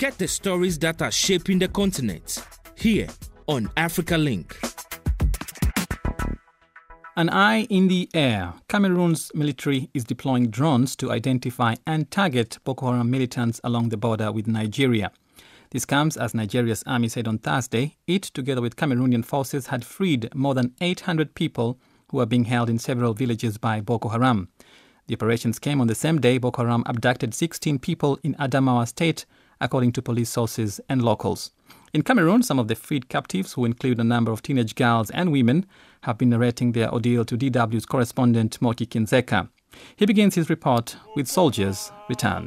Get the stories that are shaping the continent here on Africa Link. An eye in the air. Cameroon's military is deploying drones to identify and target Boko Haram militants along the border with Nigeria. This comes as Nigeria's army said on Thursday it, together with Cameroonian forces, had freed more than 800 people who are being held in several villages by Boko Haram. The operations came on the same day Boko Haram abducted 16 people in Adamawa State, according to police sources and locals. In Cameroon, some of the freed captives, who include a number of teenage girls and women, have been narrating their ordeal to DW's correspondent Moki Kinzeka. He begins his report with soldiers' return.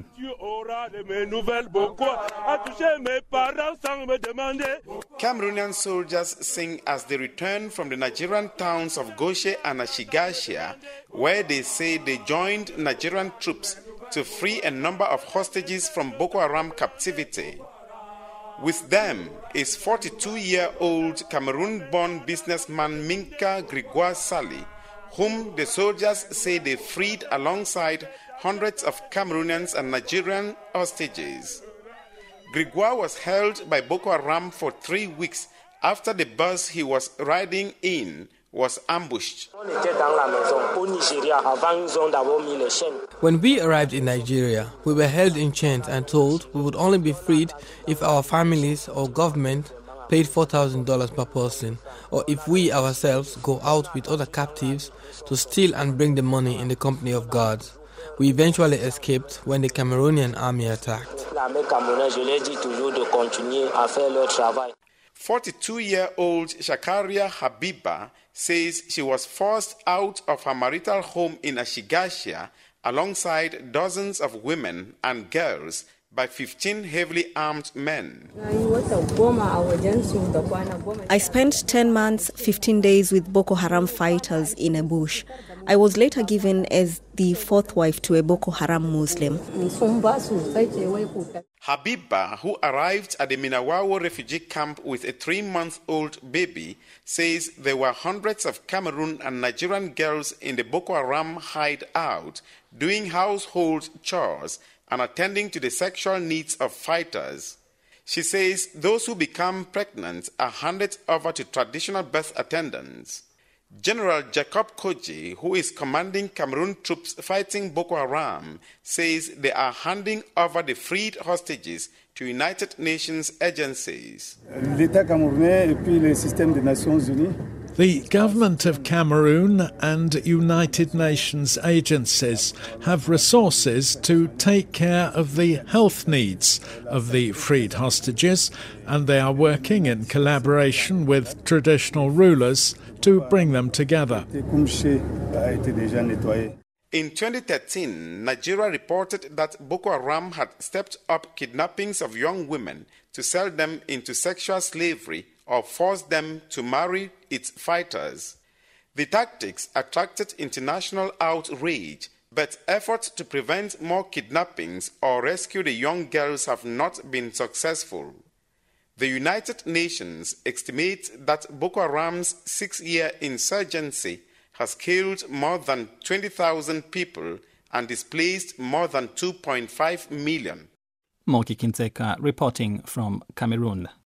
Cameroonian soldiers sing as they return from the Nigerian towns of Goshe and Ashigashia, where they say they joined Nigerian troops to free a number of hostages from Boko Haram captivity. With them is 42-year-old Cameroon-born businessman Minka Gregoire Sali, whom the soldiers say they freed alongside hundreds of Cameroonians and Nigerian hostages. Gregoire was held by Boko Haram for 3 weeks after the bus he was riding in was ambushed. When we arrived in Nigeria, we were held in chains and told we would only be freed if our families or government paid $4,000 per person, or if we ourselves go out with other captives to steal and bring the money in the company of guards. We eventually escaped when the Cameroonian army attacked. 42-year-old Shakaria Habiba says she was forced out of her marital home in Ashigashia alongside dozens of women and girls by 15 heavily armed men. I spent 10 months, 15 days with Boko Haram fighters in a bush. I was later given as the fourth wife to a Boko Haram Muslim. Habiba, who arrived at the Minawawo refugee camp with a 3-month-old baby, says there were hundreds of Cameroon and Nigerian girls in the Boko Haram hideout doing household chores and attending to the sexual needs of fighters. She says those who become pregnant are handed over to traditional birth attendants. General Jacob Koji, who is commanding Cameroon troops fighting Boko Haram, says they are handing over the freed hostages to United Nations agencies. The government of Cameroon and United Nations agencies have resources to take care of the health needs of the freed hostages, and they are working in collaboration with traditional rulers to bring them together. In 2013, Nigeria reported that Boko Haram had stepped up kidnappings of young women to sell them into sexual slavery or force them to marry its fighters. The tactics attracted international outrage, but efforts to prevent more kidnappings or rescue the young girls have not been successful. The United Nations estimates that Boko Haram's 6-year insurgency has killed more than 20,000 people and displaced more than 2.5 million. Moki Kinzeka reporting from Cameroon.